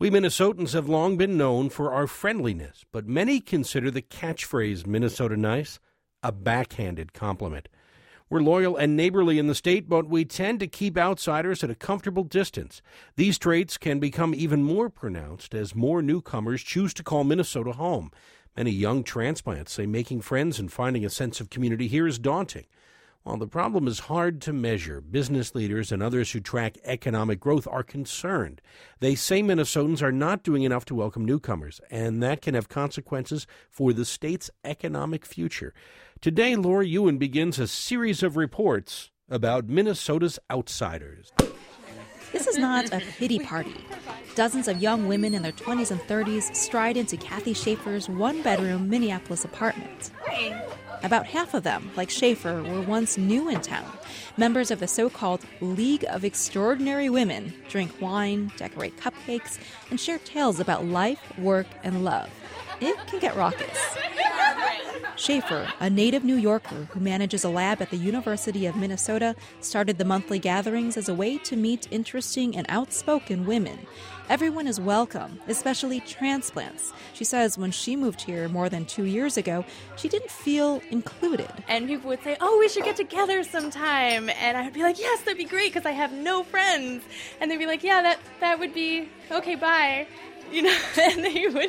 We Minnesotans have long been known for our friendliness, but many consider the catchphrase Minnesota nice a backhanded compliment. We're loyal and neighborly in the state, but we tend to keep outsiders at a comfortable distance. These traits can become even more pronounced as more newcomers choose to call Minnesota home. Many young transplants say making friends and finding a sense of community here is daunting. While the problem is hard to measure, business leaders and others who track economic growth are concerned. They say Minnesotans are not doing enough to welcome newcomers, and that can have consequences for the state's economic future. Today, Laura Ewan begins a series of reports about Minnesota's outsiders. This is not a pity party. Dozens of young women in their 20s and 30s stride into Kathy Schaefer's one-bedroom Minneapolis apartment. About half of them, like Schaefer, were once new in town. Members of the so-called League of Extraordinary Women drink wine, decorate cupcakes, and share tales about life, work, and love. It can get raucous. Schaefer, a native New Yorker who manages a lab at the University of Minnesota, started the monthly gatherings as a way to meet interesting and outspoken women. Everyone is welcome, especially transplants. She says when she moved here more than 2 years ago, she didn't feel included. And people would say, oh, we should get together sometime. And I'd be like, yes, that'd be great because I have no friends. And they'd be like, yeah, that would be okay, bye. You know, and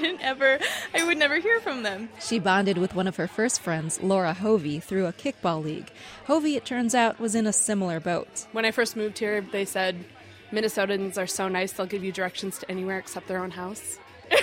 I would never hear from them. She bonded with one of her first friends, Laura Hovey, through a kickball league. Hovey, it turns out, was in a similar boat. When I first moved here, they said, Minnesotans are so nice, they'll give you directions to anywhere except their own house.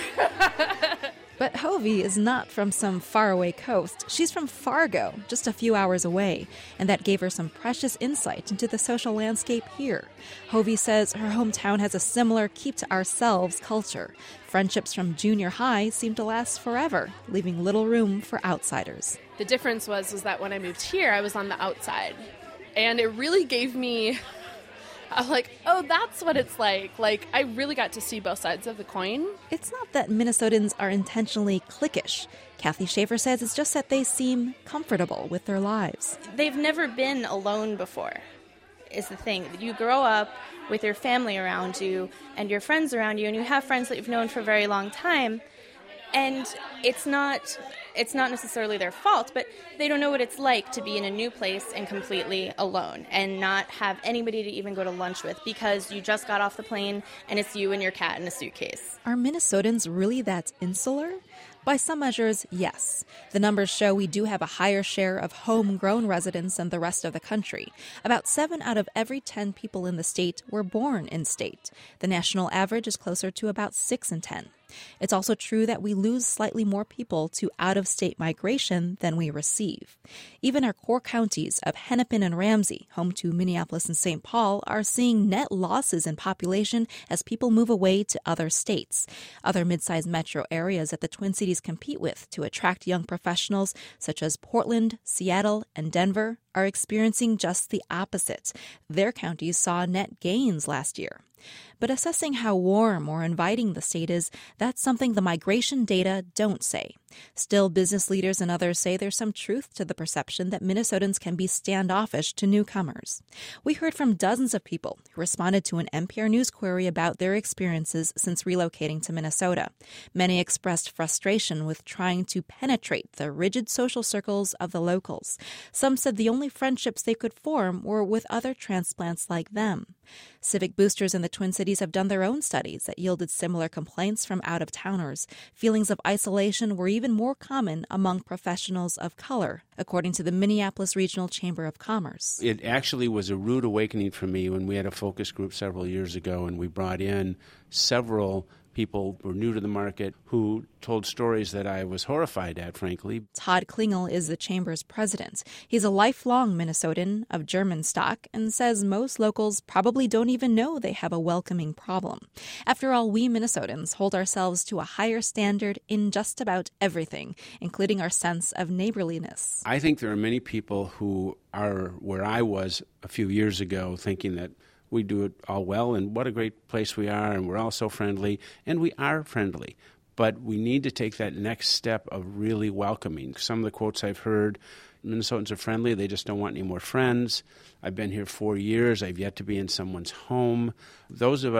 But Hovey is not from some faraway coast. She's from Fargo, just a few hours away, and that gave her some precious insight into the social landscape here. Hovey says her hometown has a similar keep-to-ourselves culture. Friendships from junior high seem to last forever, leaving little room for outsiders. The difference was that when I moved here, I was on the outside, and it really gave me... I'm like, oh, that's what it's like. Like, I really got to see both sides of the coin. It's not that Minnesotans are intentionally cliquish. Kathy Schaefer says it's just that they seem comfortable with their lives. They've never been alone before, is the thing. You grow up with your family around you and your friends around you, and you have friends that you've known for a very long time. And it's not necessarily their fault, but they don't know what it's like to be in a new place and completely alone and not have anybody to even go to lunch with because you just got off the plane and it's you and your cat in a suitcase. Are Minnesotans really that insular? By some measures, yes. The numbers show we do have a higher share of homegrown residents than the rest of the country. About 7 out of every 10 people in the state were born in state. The national average is closer to about 6 in 10. It's also true that we lose slightly more people to out-of-state migration than we receive. Even our core counties of Hennepin and Ramsey, home to Minneapolis and St. Paul, are seeing net losses in population as people move away to other states. Other mid-sized metro areas that the Twin Cities compete with to attract young professionals, such as Portland, Seattle, and Denver, are experiencing just the opposite. Their counties saw net gains last year. But assessing how warm or inviting the state is, that's something the migration data don't say. Still, business leaders and others say there's some truth to the perception that Minnesotans can be standoffish to newcomers. We heard from dozens of people who responded to an NPR News query about their experiences since relocating to Minnesota. Many expressed frustration with trying to penetrate the rigid social circles of the locals. Some said the only friendships they could form were with other transplants like them. Civic boosters in the Twin Cities have done their own studies that yielded similar complaints from out-of-towners. Feelings of isolation were even more common among professionals of color, according to the Minneapolis Regional Chamber of Commerce. It actually was a rude awakening for me when we had a focus group several years ago and we brought in several people who were new to the market who told stories that I was horrified at, frankly. Todd Klingel is the chamber's president. He's a lifelong Minnesotan of German stock and says most locals probably don't even know they have a welcoming problem. After all, we Minnesotans hold ourselves to a higher standard in just about everything, including our sense of neighborliness. I think there are many people who are where I was a few years ago, thinking that we do it all well, and what a great place we are, and we're all so friendly, and we are friendly. But we need to take that next step of really welcoming. Some of the quotes I've heard, Minnesotans are friendly, they just don't want any more friends. I've been here 4 years, I've yet to be in someone's home. Those of us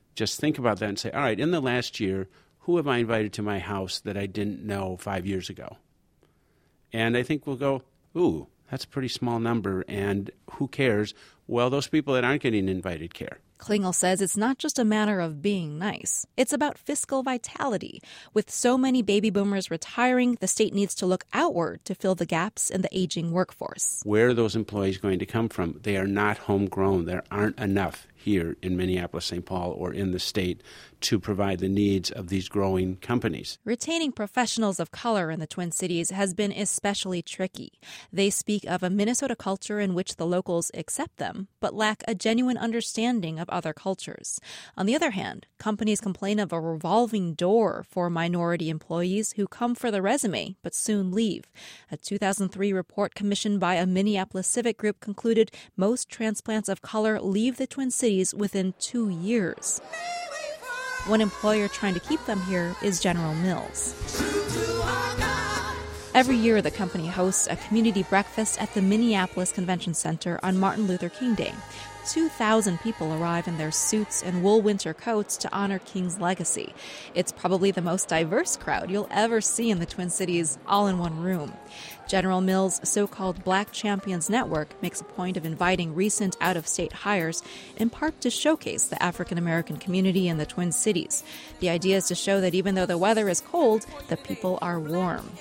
just think about that and say, all right, in the last year, who have I invited to my house that I didn't know 5 years ago? And I think we'll go, ooh, that's a pretty small number, and who cares? Well, those people that aren't getting invited care. Klingel says it's not just a matter of being nice. It's about fiscal vitality. With so many baby boomers retiring, the state needs to look outward to fill the gaps in the aging workforce. Where are those employees going to come from? They are not homegrown. There aren't enough here in Minneapolis, St. Paul, or in the state to provide the needs of these growing companies. Retaining professionals of color in the Twin Cities has been especially tricky. They speak of a Minnesota culture in which the locals accept them, but lack a genuine understanding of other cultures. On the other hand, companies complain of a revolving door for minority employees who come for the resume but soon leave. A 2003 report commissioned by a Minneapolis civic group concluded most transplants of color leave the Twin Cities within 2 years. One employer trying to keep them here is General Mills. Every year, the company hosts a community breakfast at the Minneapolis Convention Center on Martin Luther King Day. 2,000 people arrive in their suits and wool winter coats to honor King's legacy. It's probably the most diverse crowd you'll ever see in the Twin Cities, all in one room. General Mills' so-called Black Champions Network makes a point of inviting recent out-of-state hires, in part to showcase the African-American community in the Twin Cities. The idea is to show that even though the weather is cold, the people are warm.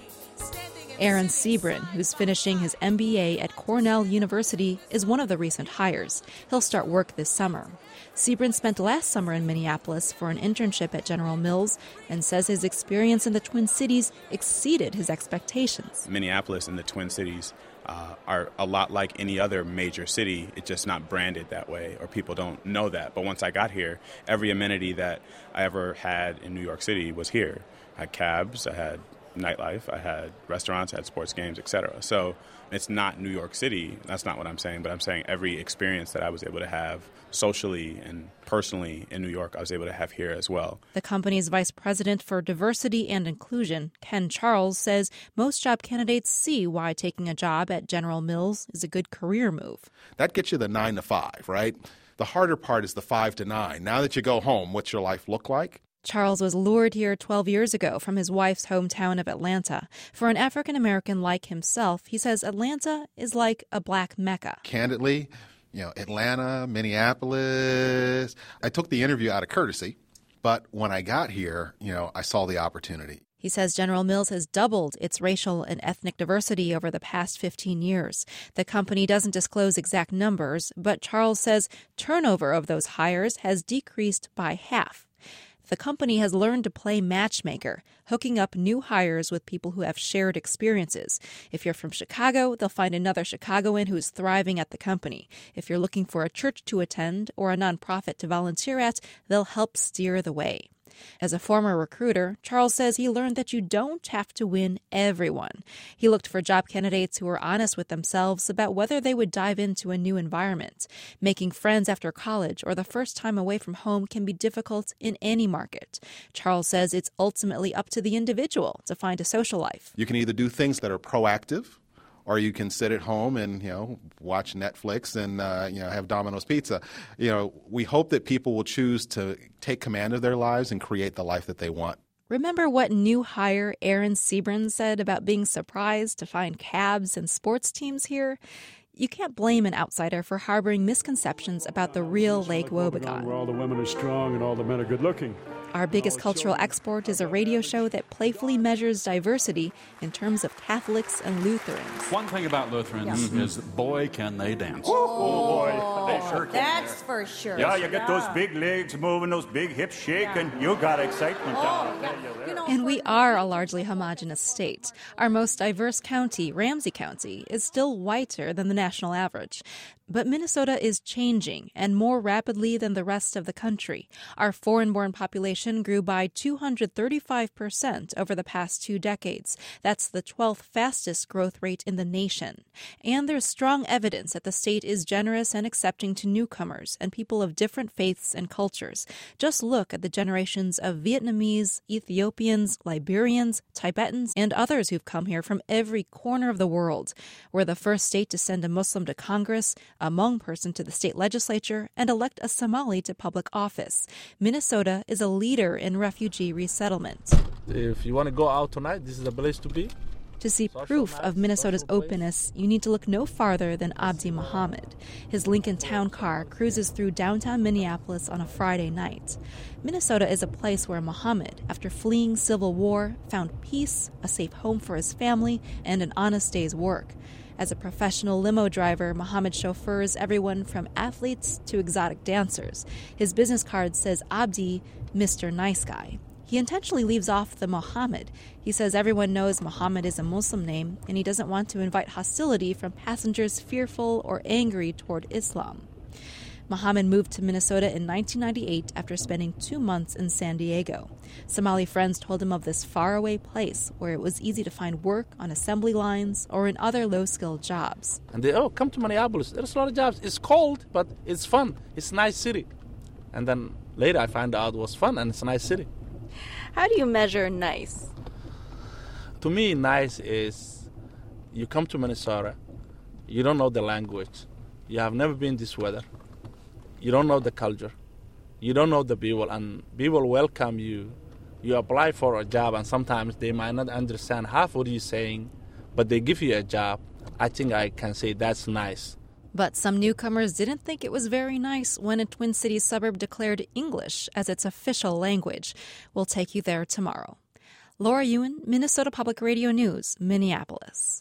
Aaron Sebrin, who's finishing his MBA at Cornell University, is one of the recent hires. He'll start work this summer. Sebrin spent last summer in Minneapolis for an internship at General Mills and says his experience in the Twin Cities exceeded his expectations. Minneapolis and the Twin Cities are a lot like any other major city. It's just not branded that way, or people don't know that. But once I got here, every amenity that I ever had in New York City was here. I had cabs, I had nightlife, I had restaurants, I had sports games, etc. So it's not New York City. That's not what I'm saying, but I'm saying every experience that I was able to have socially and personally in New York, I was able to have here as well. The company's vice president for diversity and inclusion, Ken Charles, says most job candidates see why taking a job at General Mills is a good career move. That gets you the 9 to 5, right? The harder part is the 5 to 9. Now that you go home, what's your life look like? Charles was lured here 12 years ago from his wife's hometown of Atlanta. For an African-American like himself, he says Atlanta is like a black Mecca. Candidly, Atlanta, Minneapolis, I took the interview out of courtesy, but when I got here, I saw the opportunity. He says General Mills has doubled its racial and ethnic diversity over the past 15 years. The company doesn't disclose exact numbers, but Charles says turnover of those hires has decreased by half. The company has learned to play matchmaker, hooking up new hires with people who have shared experiences. If you're from Chicago, they'll find another Chicagoan who's thriving at the company. If you're looking for a church to attend or a nonprofit to volunteer at, they'll help steer the way. As a former recruiter, Charles says he learned that you don't have to win everyone. He looked for job candidates who were honest with themselves about whether they would dive into a new environment. Making friends after college or the first time away from home can be difficult in any market. Charles says it's ultimately up to the individual to find a social life. You can either do things that are proactive, or you can sit at home and, watch Netflix and, have Domino's Pizza. We hope that people will choose to take command of their lives and create the life that they want. Remember what new hire Aaron Sebrin said about being surprised to find cabs and sports teams here? You can't blame an outsider for harboring misconceptions about the real Lake Wobegon. Where all the women are strong and all the men are good looking. Our biggest cultural export is a radio show that playfully measures diversity in terms of Catholics and Lutherans. One thing about Lutherans is, boy, can they dance. Oh, boy, they sure can. That's for sure. Yeah, you get those big legs moving, those big hips shaking. You got excitement down there. And we are a largely homogenous state. Our most diverse county, Ramsey County, is still whiter than the national average. But Minnesota is changing, and more rapidly than the rest of the country. Our foreign-born population grew by 235% over the past 2 decades. That's the 12th fastest growth rate in the nation. And there's strong evidence that the state is generous and accepting to newcomers and people of different faiths and cultures. Just look at the generations of Vietnamese, Ethiopians, Liberians, Tibetans, and others who've come here from every corner of the world. We're the first state to send a Muslim to Congress, a Hmong person to the state legislature, and elect a Somali to public office. Minnesota is a leader in refugee resettlement. If you want to go out tonight, this is the place to be. To see proof of Minnesota's openness, you need to look no farther than Abdi Muhammad. His Lincoln Town car cruises through downtown Minneapolis on a Friday night. Minnesota is a place where Muhammad, after fleeing civil war, found peace, a safe home for his family, and an honest day's work. As a professional limo driver, Muhammad chauffeurs everyone from athletes to exotic dancers. His business card says Abdi, Mr. Nice Guy. He intentionally leaves off the Muhammad. He says everyone knows Muhammad is a Muslim name, and he doesn't want to invite hostility from passengers fearful or angry toward Islam. Muhammad moved to Minnesota in 1998 after spending 2 months in San Diego. Somali friends told him of this faraway place where it was easy to find work on assembly lines or in other low-skilled jobs. And they, come to Minneapolis. There's a lot of jobs. It's cold, but it's fun. It's a nice city. And then later I found out it was fun and it's a nice city. How do you measure nice? To me, nice is you come to Minnesota, you don't know the language, you have never been this weather, you don't know the culture, you don't know the people, and people welcome you. You apply for a job, and sometimes they might not understand half what you're saying, but they give you a job. I think I can say that's nice. But some newcomers didn't think it was very nice when a Twin Cities suburb declared English as its official language. We'll take you there tomorrow. Laura Ewan, Minnesota Public Radio News, Minneapolis.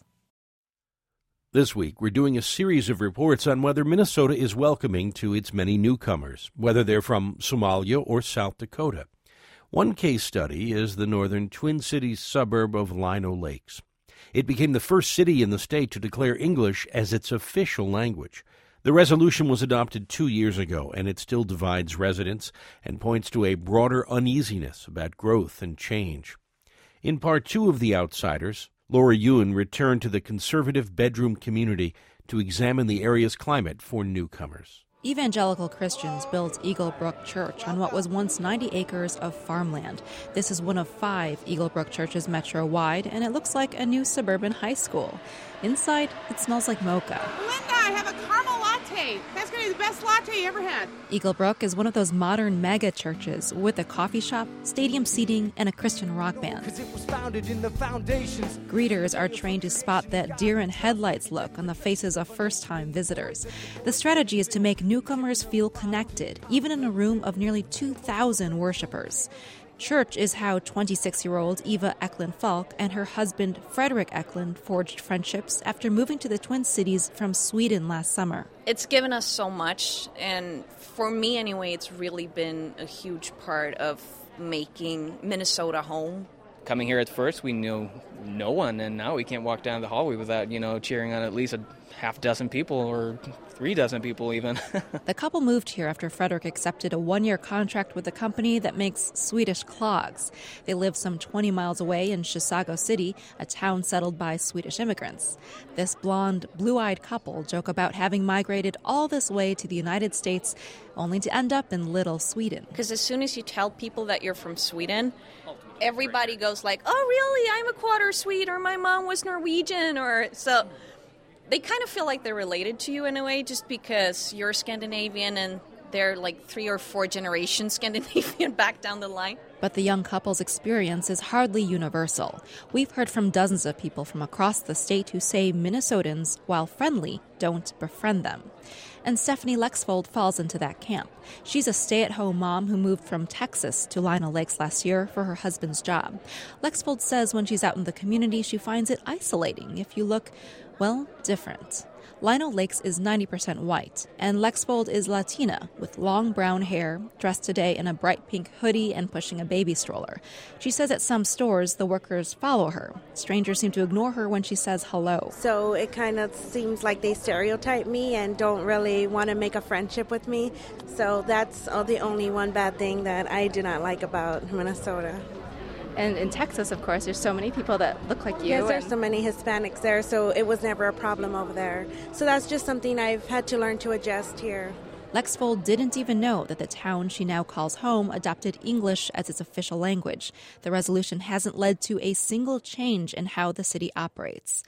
This week, we're doing a series of reports on whether Minnesota is welcoming to its many newcomers, whether they're from Somalia or South Dakota. One case study is the northern Twin Cities suburb of Lino Lakes. It became the first city in the state to declare English as its official language. The resolution was adopted 2 years ago, and it still divides residents and points to a broader uneasiness about growth and change. In part 2 of The Outsiders, Laura Ewan returned to the conservative bedroom community to examine the area's climate for newcomers. Evangelical Christians built Eagle Brook Church on what was once 90 acres of farmland. This is one of 5 Eagle Brook churches metro-wide, and it looks like a new suburban high school. Inside, it smells like mocha. Linda, I have a caramel latte. That's going to be the best latte you ever had. Eagle Brook is one of those modern mega churches with a coffee shop, stadium seating, and a Christian rock band. 'Cause it was founded in the foundations. Greeters are trained to spot that deer in headlights look on the faces of first-time visitors. The strategy is to make newcomers feel connected, even in a room of nearly 2,000 worshipers. Church is how 26-year-old Eva Eklund-Falk and her husband Frederick Eklund forged friendships after moving to the Twin Cities from Sweden last summer. It's given us so much, and for me anyway, it's really been a huge part of making Minnesota home. Coming here at first, we knew no one, and now we can't walk down the hallway without, cheering on at least a half dozen people or 3 dozen people even. The couple moved here after Frederick accepted a 1-year contract with a company that makes Swedish clogs. They live some 20 miles away in Chisago City, a town settled by Swedish immigrants. This blonde, blue-eyed couple joke about having migrated all this way to the United States only to end up in Little Sweden. Because as soon as you tell people that you're from Sweden, everybody goes like, oh, really? I'm a quarter Swede, or my mom was Norwegian, or so. They kind of feel like they're related to you in a way just because you're Scandinavian and they're like 3 or 4 generations Scandinavian back down the line. But the young couple's experience is hardly universal. We've heard from dozens of people from across the state who say Minnesotans, while friendly, don't befriend them. And Stephanie Lexfold falls into that camp. She's a stay-at-home mom who moved from Texas to Lino Lakes last year for her husband's job. Lexfold says when she's out in the community, she finds it isolating if you look, well, different. Lino Lakes is 90% white, and Lexfold is Latina with long brown hair, dressed today in a bright pink hoodie and pushing a baby stroller. She says at some stores, the workers follow her. Strangers seem to ignore her when she says hello. So it kind of seems like they stereotype me and don't really want to make a friendship with me. So that's the only one bad thing that I do not like about Minnesota. And in Texas, of course, there's so many people that look like you. Yes, there's so many Hispanics there, so it was never a problem over there. So that's just something I've had to learn to adjust here. Lexfold didn't even know that the town she now calls home adopted English as its official language. The resolution hasn't led to a single change in how the city operates.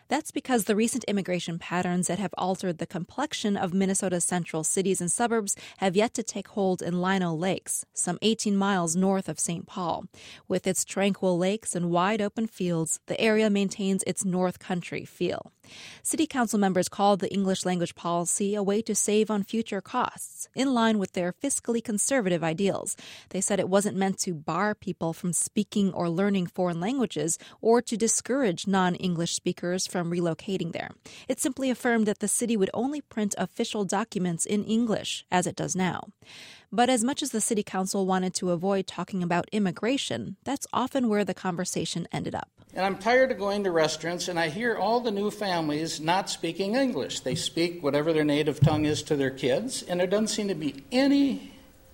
That's because the recent immigration patterns that have altered the complexion of Minnesota's central cities and suburbs have yet to take hold in Lino Lakes, some 18 miles north of St. Paul. With its tranquil lakes and wide open fields, the area maintains its North Country feel. City council members called the English language policy a way to save on future costs, in line with their fiscally conservative ideals. They said it wasn't meant to bar people from speaking or learning foreign languages or to discourage non-English speakers from relocating there. It simply affirmed that the city would only print official documents in English, as it does now. But as much as the city council wanted to avoid talking about immigration, that's often where the conversation ended up. And I'm tired of going to restaurants and I hear all the new families not speaking English. They speak whatever their native tongue is to their kids, and there doesn't seem to be any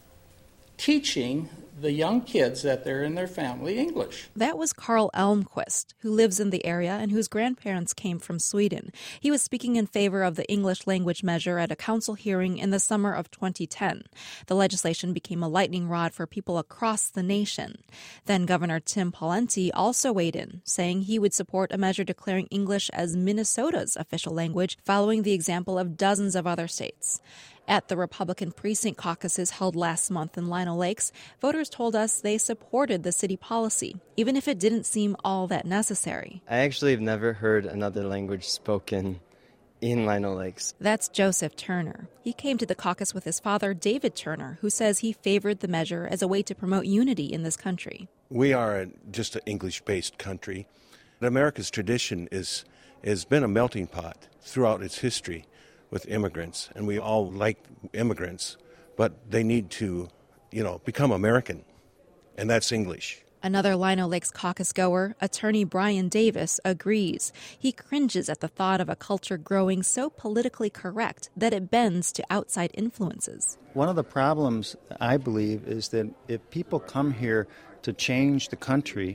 teaching the young kids that they're in their family English. That was Carl Elmquist, who lives in the area and whose grandparents came from Sweden. He was speaking in favor of the English language measure at a council hearing in the summer of 2010. The legislation became a lightning rod for people across the nation. Then Governor Tim Pawlenty also weighed in, saying he would support a measure declaring English as Minnesota's official language, following the example of dozens of other states. At the Republican precinct caucuses held last month in Lino Lakes, voters told us they supported the city policy, even if it didn't seem all that necessary. I actually have never heard another language spoken in Lino Lakes. That's Joseph Turner. He came to the caucus with his father, David Turner, who says he favored the measure as a way to promote unity in this country. We are just an English-based country. America's tradition has been a melting pot throughout its history with immigrants, and we all like immigrants, but they need to, become American, and that's English. Another Lino Lakes caucus goer, attorney Brian Davis, agrees. He cringes at the thought of a culture growing so politically correct that it bends to outside influences. One of the problems, I believe, is that if people come here to change the country,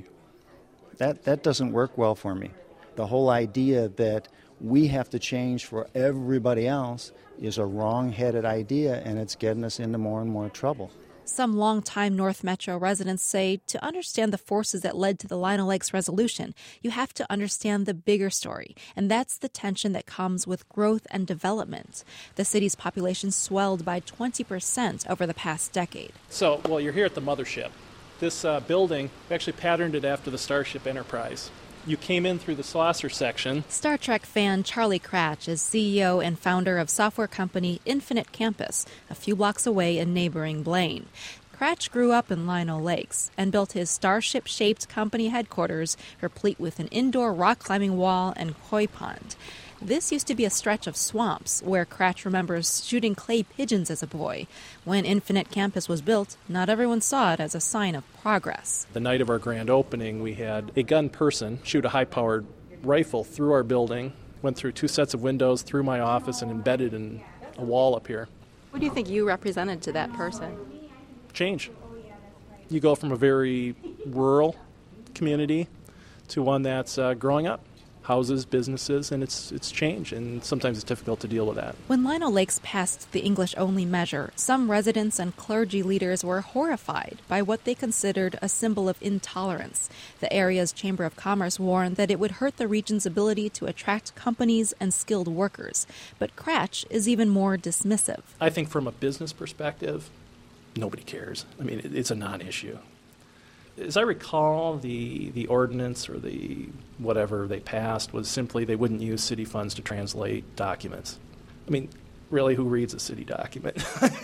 that doesn't work well for me. The whole idea that we have to change for everybody else is a wrong-headed idea, and it's getting us into more and more trouble. Some longtime North Metro residents say to understand the forces that led to the Lino Lakes resolution, you have to understand the bigger story, and that's the tension that comes with growth and development. The city's population swelled by 20% over the past decade. So, you're here at the mothership. This building, we actually patterned it after the Starship Enterprise. You came in through the saucer section. Star Trek fan Charlie Kratch is CEO and founder of software company Infinite Campus, a few blocks away in neighboring Blaine. Kratch grew up in Lino Lakes and built his starship-shaped company headquarters, replete with an indoor rock-climbing wall and koi pond. This used to be a stretch of swamps where Kratch remembers shooting clay pigeons as a boy. When Infinite Campus was built, not everyone saw it as a sign of progress. The night of our grand opening, we had a gun person shoot a high-powered rifle through our building, went through 2 sets of windows, through my office, and embedded in a wall up here. What do you think you represented to that person? Change. You go from a very rural community to one that's growing up. Houses, businesses, and it's change, and sometimes it's difficult to deal with that. When Lino Lakes passed the English-only measure, some residents and clergy leaders were horrified by what they considered a symbol of intolerance. The area's Chamber of Commerce warned that it would hurt the region's ability to attract companies and skilled workers. But Kratch is even more dismissive. I think from a business perspective, nobody cares. I mean, it's a non-issue. As I recall, the ordinance or the whatever they passed was simply they wouldn't use city funds to translate documents. I mean, really, who reads a city document?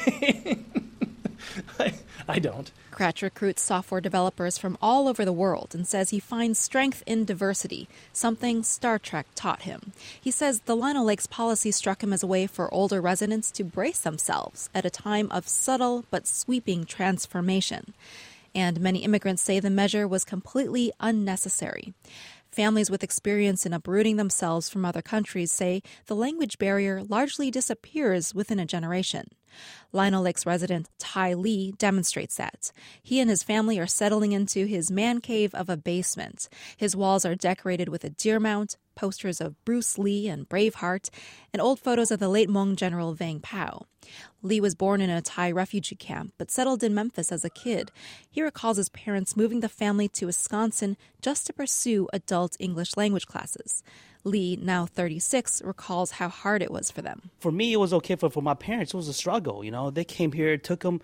I don't. Kratch recruits software developers from all over the world and says he finds strength in diversity, something Star Trek taught him. He says the Lino Lakes policy struck him as a way for older residents to brace themselves at a time of subtle but sweeping transformation. And many immigrants say the measure was completely unnecessary. Families with experience in uprooting themselves from other countries say the language barrier largely disappears within a generation. Lino Lakes resident Ty Lee demonstrates that. He and his family are settling into his man cave of a basement. His walls are decorated with a deer mount, posters of Bruce Lee and Braveheart, and old photos of the late Hmong General Vang Pao. Lee was born in a Thai refugee camp, but settled in Memphis as a kid. He recalls his parents moving the family to Wisconsin just to pursue adult English language classes. Lee, now 36, recalls how hard it was for them. For me, it was okay. For my parents, it was a struggle. They came here, it took them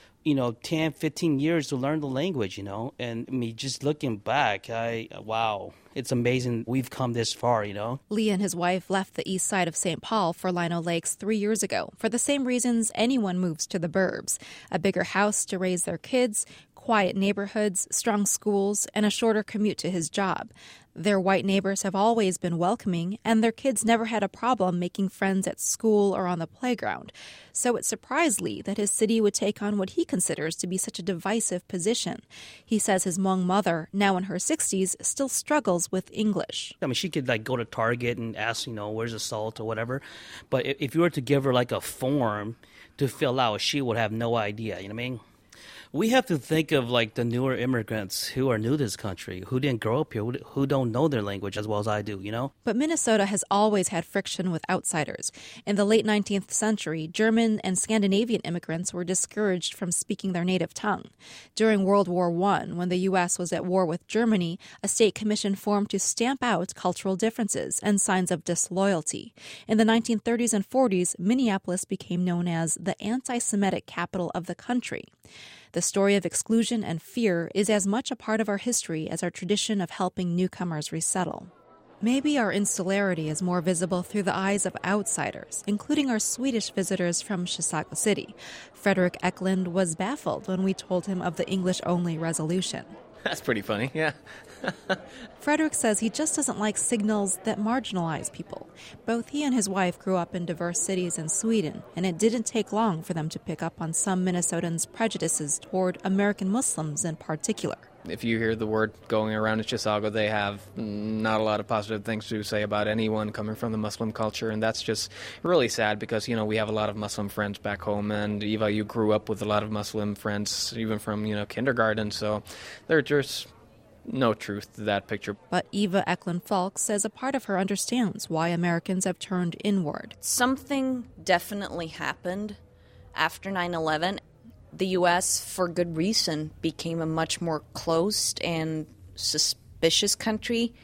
10, 15 years to learn the language, and me just looking back, wow, it's amazing we've come this far, Lee and his wife left the east side of St. Paul for Lino Lakes 3 years ago for the same reasons anyone moves to the burbs: a bigger house to raise their kids, quiet neighborhoods, strong schools, and a shorter commute to his job. Their white neighbors have always been welcoming, and their kids never had a problem making friends at school or on the playground. So it surprised Lee that his city would take on what he considers to be such a divisive position. He says his Hmong mother, now in her 60s, still struggles with English. She could go to Target and ask, where's the salt or whatever. But if you were to give her a form to fill out, she would have no idea, you know what I mean? We have to think of the newer immigrants who are new to this country, who didn't grow up here, who don't know their language as well as I do, But Minnesota has always had friction with outsiders. In the late 19th century, German and Scandinavian immigrants were discouraged from speaking their native tongue. During World War I, when the U.S. was at war with Germany, a state commission formed to stamp out cultural differences and signs of disloyalty. In the 1930s and 40s, Minneapolis became known as the anti-Semitic capital of the country. The story of exclusion and fear is as much a part of our history as our tradition of helping newcomers resettle. Maybe our insularity is more visible through the eyes of outsiders, including our Swedish visitors from Chisago City. Frederick Eklund was baffled when we told him of the English-only resolution. That's pretty funny, yeah. Frederick says he just doesn't like signals that marginalize people. Both he and his wife grew up in diverse cities in Sweden, and it didn't take long for them to pick up on some Minnesotans' prejudices toward American Muslims in particular. If you hear the word going around in Chisago, they have not a lot of positive things to say about anyone coming from the Muslim culture, and that's just really sad because, we have a lot of Muslim friends back home, and Eva, you grew up with a lot of Muslim friends, even from, kindergarten, so there's just no truth to that picture. But Eva Eklund-Falk says a part of her understands why Americans have turned inward. Something definitely happened after 9/11. The U.S., for good reason, became a much more closed and suspicious country.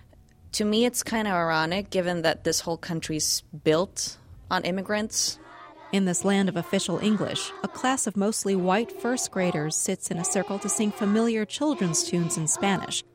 To me, it's kind of ironic, given that this whole country's built on immigrants. In this land of official English, a class of mostly white first graders sits in a circle to sing familiar children's tunes in Spanish.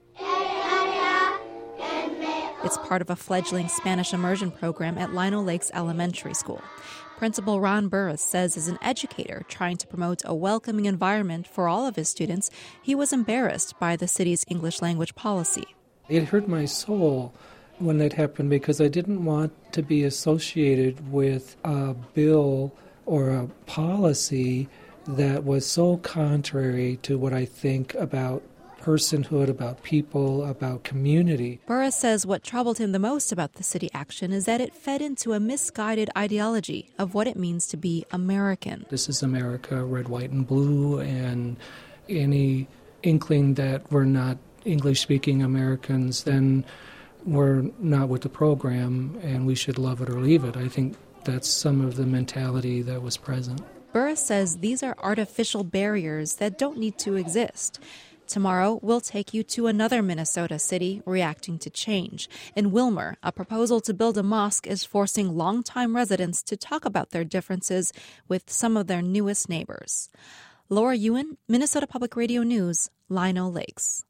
It's part of a fledgling Spanish immersion program at Lino Lakes Elementary School. Principal Ron Burris says as an educator trying to promote a welcoming environment for all of his students, he was embarrassed by the city's English language policy. It hurt my soul when that happened because I didn't want to be associated with a bill or a policy that was so contrary to what I think about personhood, about people, about community. Burris says what troubled him the most about the city action is that it fed into a misguided ideology of what it means to be American. This is America, red, white, and blue, and any inkling that we're not English-speaking Americans, then we're not with the program, and we should love it or leave it. I think that's some of the mentality that was present. Burris says these are artificial barriers that don't need to exist. Tomorrow, we'll take you to another Minnesota city reacting to change. In Willmar, a proposal to build a mosque is forcing longtime residents to talk about their differences with some of their newest neighbors. Laura Ewan, Minnesota Public Radio News, Lino Lakes.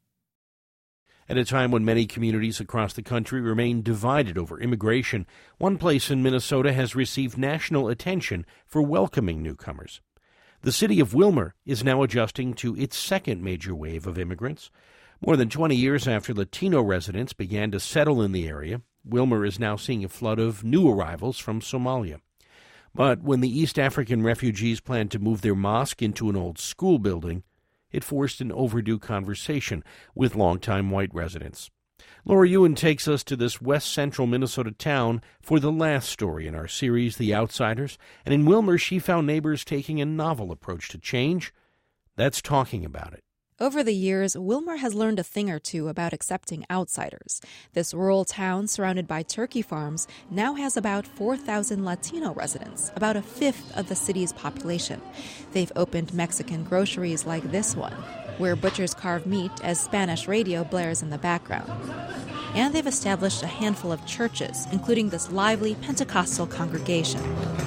At a time when many communities across the country remain divided over immigration, one place in Minnesota has received national attention for welcoming newcomers. The city of Willmar is now adjusting to its second major wave of immigrants. More than 20 years after Latino residents began to settle in the area, Willmar is now seeing a flood of new arrivals from Somalia. But when the East African refugees planned to move their mosque into an old school building, it forced an overdue conversation with longtime white residents. Laura Ewan takes us to this west-central Minnesota town for the last story in our series, The Outsiders, and in Willmar she found neighbors taking a novel approach to change. That's talking about it. Over the years, Willmar has learned a thing or two about accepting outsiders. This rural town, surrounded by turkey farms, now has about 4,000 Latino residents, about a fifth of the city's population. They've opened Mexican groceries like this one, where butchers carve meat as Spanish radio blares in the background. and they've established a handful of churches, including this lively Pentecostal congregation.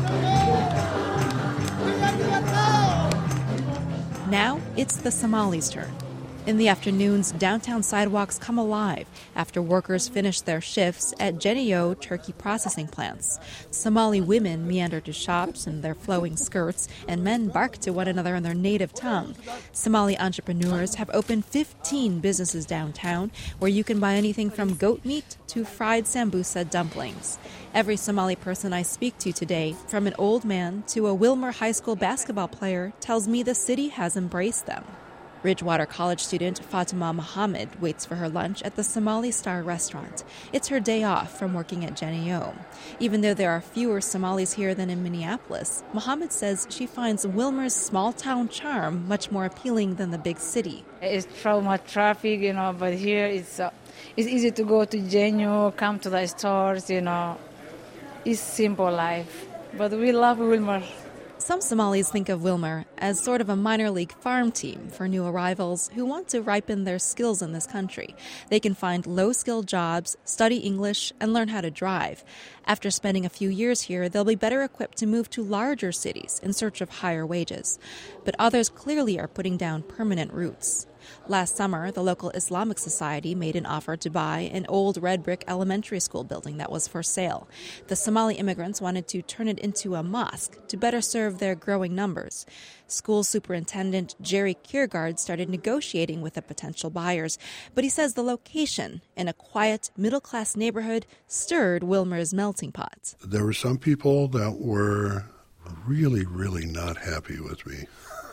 Now it's the Somalis' turn. In the afternoons, downtown sidewalks come alive after workers finish their shifts at Genio turkey processing plants. Somali women meander to shops in their flowing skirts, and men bark to one another in their native tongue. Somali entrepreneurs have opened 15 businesses downtown, where you can buy anything from goat meat to fried sambusa dumplings. Every Somali person I speak to today, from an old man to a Wilmer High School basketball player, tells me the city has embraced them. Ridgewater College student Fatima Mohammed waits for her lunch at the Somali Star restaurant. It's her day off from working at Genio. Even though there are fewer Somalis here than in Minneapolis, Mohammed says she finds Wilmer's small-town charm much more appealing than the big city. It's much traffic, but here it's easy to go to Genio, come to the stores, It's simple life. But we love Wilmer. Some Somalis think of Wilmer as sort of a minor league farm team for new arrivals who want to ripen their skills in this country. They can find low-skilled jobs, study English, and learn how to drive. After spending a few years here, they'll be better equipped to move to larger cities in search of higher wages. But others clearly are putting down permanent roots. Last summer, the local Islamic Society made an offer to buy an old red brick elementary school building that was for sale. The Somali immigrants wanted to turn it into a mosque to better serve their growing numbers. School superintendent Jerry Kiergaard started negotiating with the potential buyers, but he says the location, in a quiet, middle-class neighborhood, stirred Wilmer's melting pot. There were some people that were really, really not happy with me.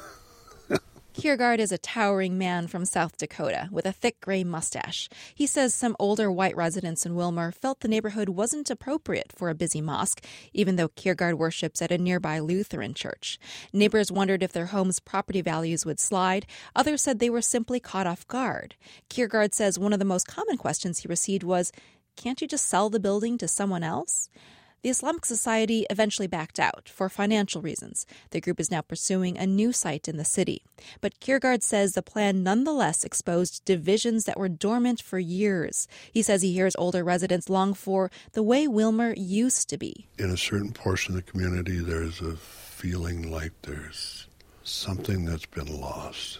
Kiergaard is a towering man from South Dakota with a thick gray mustache. He says some older white residents in Wilmer felt the neighborhood wasn't appropriate for a busy mosque, even though Kiergaard worships at a nearby Lutheran church. Neighbors wondered if their homes' property values would slide. Others said they were simply caught off guard. Kiergaard says one of the most common questions he received was, "Can't you just sell the building to someone else?" The Islamic Society eventually backed out for financial reasons. The group is now pursuing a new site in the city. But Kiergaard says the plan nonetheless exposed divisions that were dormant for years. He says he hears older residents long for the way Wilmer used to be. In a certain portion of the community, there's a feeling like there's something that's been lost.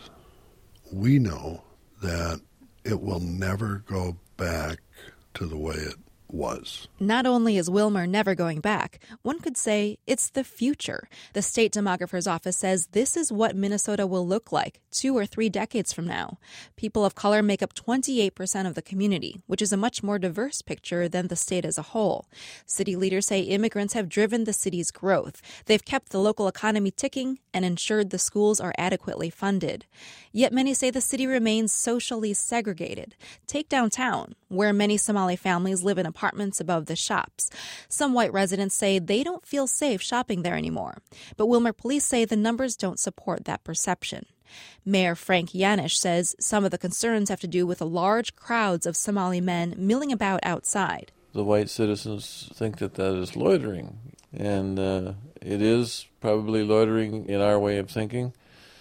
We know that it will never go back to the way it was. Not only is Wilmer never going back, one could say it's the future. The state demographer's office says this is what Minnesota will look like 2 or 3 decades from now. People of color make up 28% of the community, which is a much more diverse picture than the state as a whole. City leaders say immigrants have driven the city's growth. They've kept the local economy ticking and ensured the schools are adequately funded. Yet many say the city remains socially segregated. Take downtown, where many Somali families live in apartments above the shops. Some white residents say they don't feel safe shopping there anymore. But Wilmer police say the numbers don't support that perception. Mayor Frank Yanish says some of the concerns have to do with the large crowds of Somali men milling about outside. The white citizens think that is loitering, and it is probably loitering in our way of thinking.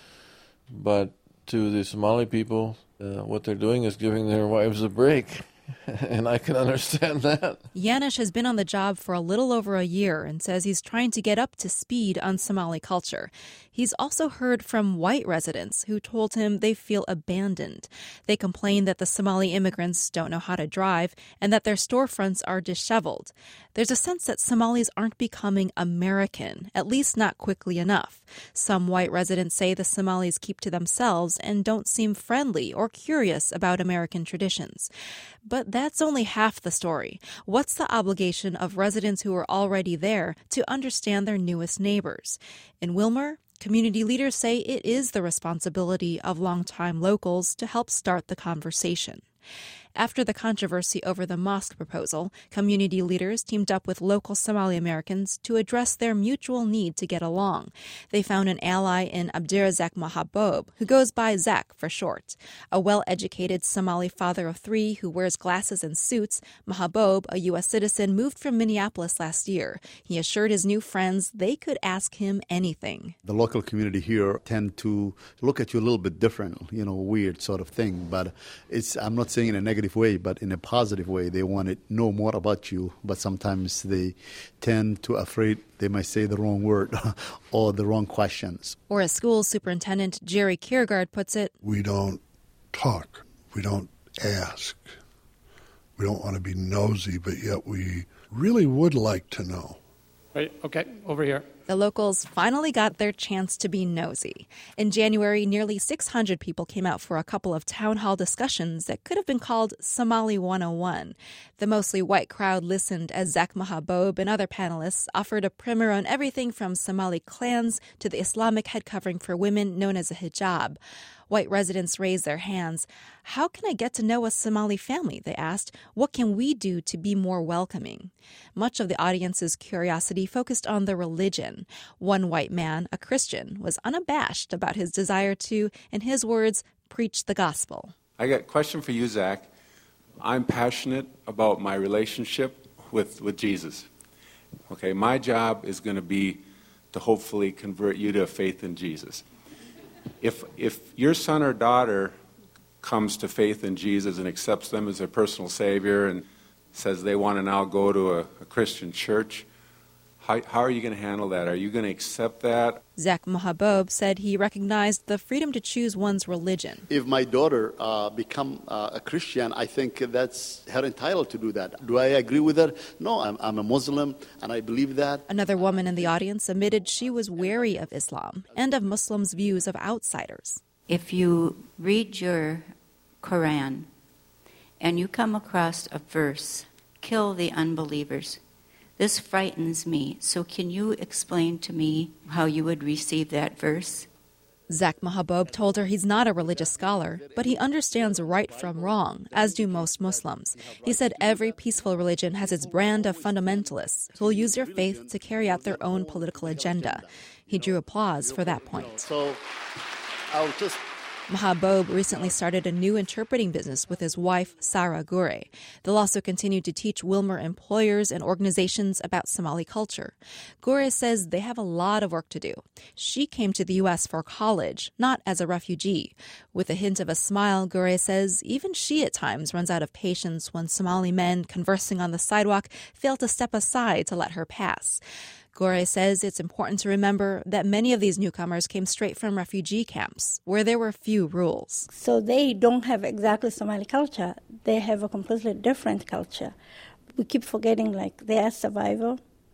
But to the Somali people, what they're doing is giving their wives a break. And I can understand that. Yanish has been on the job for a little over a year and says he's trying to get up to speed on Somali culture. He's also heard from white residents who told him they feel abandoned. They complain that the Somali immigrants don't know how to drive and that their storefronts are disheveled. There's a sense that Somalis aren't becoming American, at least not quickly enough. Some white residents say the Somalis keep to themselves and don't seem friendly or curious about American traditions. But that's only half the story. What's the obligation of residents who are already there to understand their newest neighbors? In Wilmer, community leaders say it is the responsibility of longtime locals to help start the conversation. After the controversy over the mosque proposal, community leaders teamed up with local Somali Americans to address their mutual need to get along. They found an ally in Abdirazak Mahabob, who goes by Zak for short. A well-educated Somali father of 3 who wears glasses and suits, Mahabob, a U.S. citizen, moved from Minneapolis last year. He assured his new friends they could ask him anything. The local community here tend to look at you a little bit different, weird sort of thing. But I'm not saying in a negative negative way, but in a positive way. They want to know more about you, but sometimes they tend to afraid they might say the wrong word or the wrong questions. Or as school superintendent Jerry Kiergaard puts it, we don't talk. We don't ask. We don't want to be nosy, but yet we really would like to know. Right, okay, over here. The locals finally got their chance to be nosy. In January, nearly 600 people came out for a couple of town hall discussions that could have been called Somali 101. The mostly white crowd listened as Zach Mahabob and other panelists offered a primer on everything from Somali clans to the Islamic head covering for women known as a hijab. White residents raised their hands. How can I get to know a Somali family, they asked. What can we do to be more welcoming? Much of the audience's curiosity focused on the religion. One white man, a Christian, was unabashed about his desire to, in his words, preach the gospel. I got a question for you, Zach. I'm passionate about my relationship with Jesus. Okay, my job is going to be to hopefully convert you to a faith in Jesus. If your son or daughter comes to faith in Jesus and accepts them as their personal Savior and says they want to now go to a Christian church, how are you going to handle that? Are you going to accept that? Zach Mahabob said he recognized the freedom to choose one's religion. If my daughter become a Christian, I think that's her entitled to do that. Do I agree with her? No, I'm a Muslim, and I believe that. Another woman in the audience admitted she was wary of Islam and of Muslims' views of outsiders. If you read your Quran and you come across a verse, kill the unbelievers, this frightens me. So can you explain to me how you would receive that verse? Zach Mahabob told her he's not a religious scholar, but he understands right from wrong, as do most Muslims. He said every peaceful religion has its brand of fundamentalists who will use their faith to carry out their own political agenda. He drew applause for that point. So I'll just... Mahabob recently started a new interpreting business with his wife, Sarah Gure. They'll also continue to teach Wilmer employers and organizations about Somali culture. Gure says they have a lot of work to do. She came to the U.S. for college, not as a refugee. With a hint of a smile, Gure says even she at times runs out of patience when Somali men conversing on the sidewalk fail to step aside to let her pass. Gure says it's important to remember that many of these newcomers came straight from refugee camps, where there were few rules. So they don't have exactly Somali culture. They have a completely different culture. We keep forgetting, like, they are survival,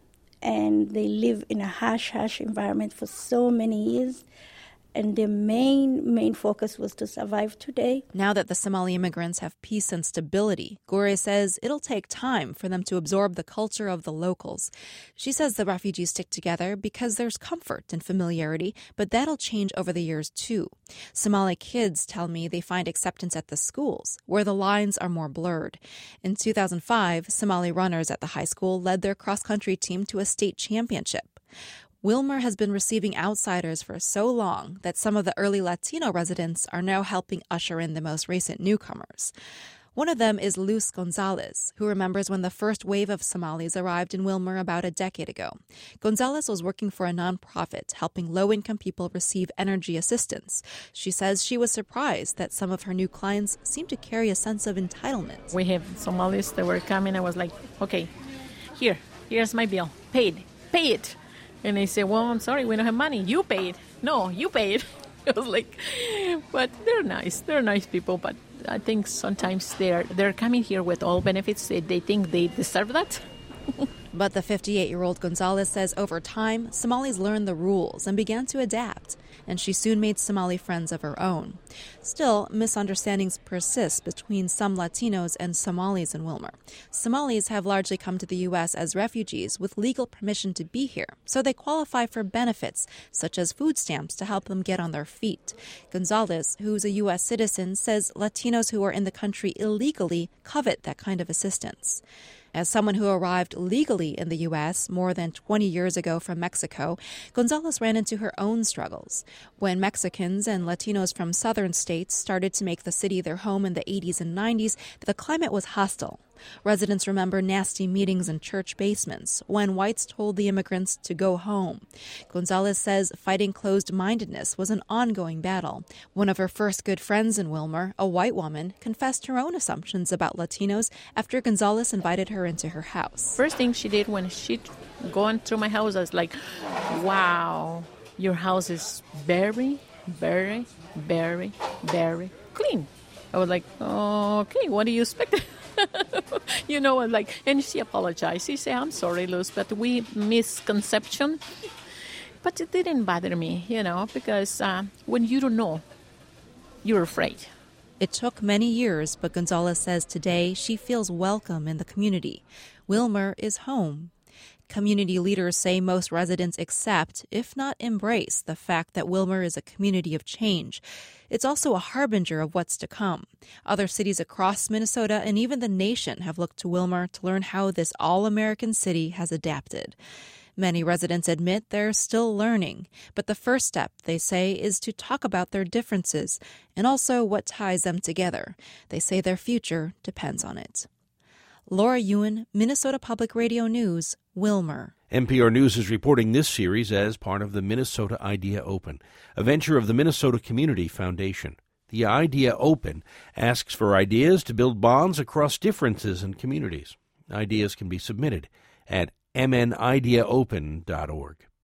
and they live in a harsh environment for so many years. And their main focus was to survive today. Now that the Somali immigrants have peace and stability, Gure says it'll take time for them to absorb the culture of the locals. She says the refugees stick together because there's comfort and familiarity, but that'll change over the years too. Somali kids tell me they find acceptance at the schools, where the lines are more blurred. In 2005, Somali runners at the high school led their cross-country team to a state championship. Wilmer has been receiving outsiders for so long that some of the early Latino residents are now helping usher in the most recent newcomers. One of them is Luz Gonzalez, who remembers when the first wave of Somalis arrived in Wilmer about a decade ago. Gonzalez was working for a nonprofit helping low-income people receive energy assistance. She says she was surprised that some of her new clients seemed to carry a sense of entitlement. We have Somalis that were coming. I was like, okay, here's my bill. Pay it. And they say, well, I'm sorry, we don't have money. You paid. No, you paid. I was like, but they're nice. They're nice people, but I think sometimes they're coming here with all benefits. They think they deserve that. But the 58-year-old Gonzalez says over time, Somalis learned the rules and began to adapt, and she soon made Somali friends of her own. Still, misunderstandings persist between some Latinos and Somalis in Wilmer. Somalis have largely come to the U.S. as refugees with legal permission to be here, so they qualify for benefits, such as food stamps, to help them get on their feet. Gonzalez, who's a U.S. citizen, says Latinos who are in the country illegally covet that kind of assistance. As someone who arrived legally in the U.S. more than 20 years ago from Mexico, Gonzalez ran into her own struggles. When Mexicans and Latinos from southern states started to make the city their home in the 80s and 90s, the climate was hostile. Residents remember nasty meetings in church basements when whites told the immigrants to go home. Gonzalez says fighting closed-mindedness was an ongoing battle. One of her first good friends in Willmar, a white woman, confessed her own assumptions about Latinos after Gonzalez invited her into her house. First thing she did when she going through my house, I was like, wow, your house is very, very, very, very clean. I was like, okay, what do you expect? You know, like, and she apologized. She said, I'm sorry, Luz, but we misconception. But it didn't bother me, you know, because when you don't know, you're afraid. It took many years, but Gonzalez says today she feels welcome in the community. Willmar is home. Community leaders say most residents accept, if not embrace, the fact that Willmar is a community of change. It's also a harbinger of what's to come. Other cities across Minnesota and even the nation have looked to Willmar to learn how this all-American city has adapted. Many residents admit they're still learning, but the first step, they say, is to talk about their differences and also what ties them together. They say their future depends on it. Laura Ewan, Minnesota Public Radio News, Willmar. NPR News is reporting this series as part of the Minnesota Idea Open, a venture of the Minnesota Community Foundation. The Idea Open asks for ideas to build bonds across differences in communities. Ideas can be submitted at mnideaopen.org.